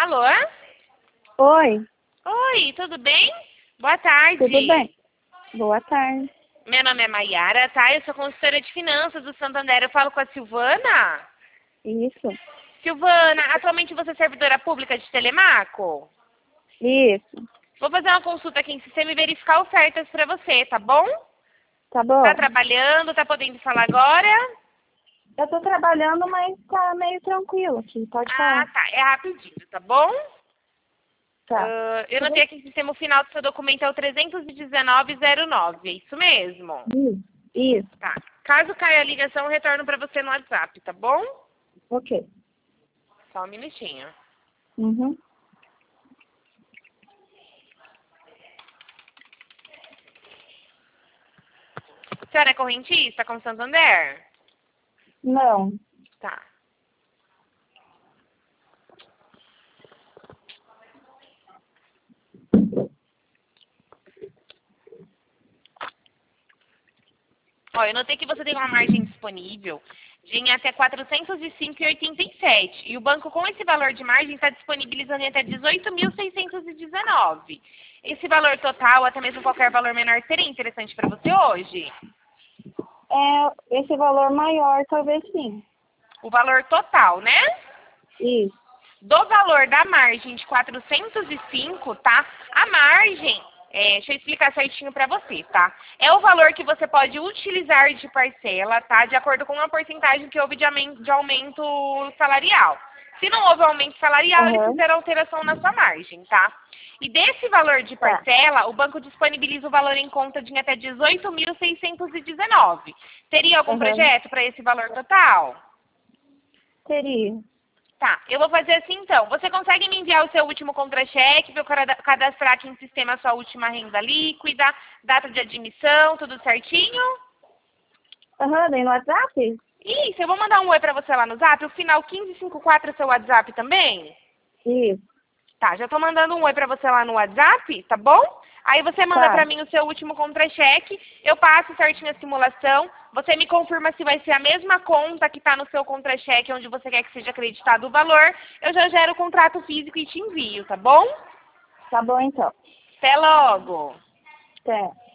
Alô? Oi, Oi, tudo bem? Boa tarde. tudo bem? Boa tarde. Meu nome é Maiara, tá? Eu sou consultora de finanças do Santander. Eu falo com a Silvana. Isso, Silvana, atualmente você é servidora pública de Telemaco? isso. Vou fazer uma consulta aqui em sistema e verificar ofertas para você, tá bom? Tá bom? Tá trabalhando, tá podendo falar agora? Eu tô trabalhando, mas tá meio tranquilo aqui, pode Ah, falar. tá. É rapidinho, tá bom? Tá. Eu notei aqui em sistema o final do seu documento é o 31909, é isso mesmo? Isso, Tá. Caso caia a ligação, eu retorno para você no WhatsApp, tá bom? ok. Só um minutinho. Uhum. A senhora é correntista com Santander? Não, Tá. Ó, eu notei que você tem uma margem disponível de em até 405,87. E o banco, com esse valor de margem, está disponibilizando em até 18.619. Esse valor total, até mesmo qualquer valor menor, seria interessante para você hoje? esse valor maior talvez sim. O valor total, né? Isso. Do valor da margem de 405, tá? A margem, deixa eu explicar certinho para você, tá? É o valor que você pode utilizar de parcela, tá? De acordo com a porcentagem que houve de aumento salarial. Se não houve aumento salarial, eles Aham. fizeram alteração na sua margem, tá? E desse valor de Tá. parcela, o banco disponibiliza o valor em conta de até 18.619. Teria algum Aham. projeto para esse valor total? Teria. Tá, eu vou fazer assim então. Você consegue me enviar o seu último contra-cheque para eu cadastrar aqui no sistema a sua última renda líquida, data de admissão, tudo certinho? Aham, daí no WhatsApp? Isso, eu vou mandar um oi para você lá no Zap. O final 1554 é seu WhatsApp também? Isso. Tá, já tô mandando um oi para você lá no WhatsApp, tá bom? Aí você manda Tá. para mim o seu último contra-cheque, eu passo certinho a simulação, você me confirma se vai ser a mesma conta que está no seu contra-cheque, onde você quer que seja acreditado o valor, eu já gero o contrato físico e te envio, tá bom? Tá bom então. Até logo! Até.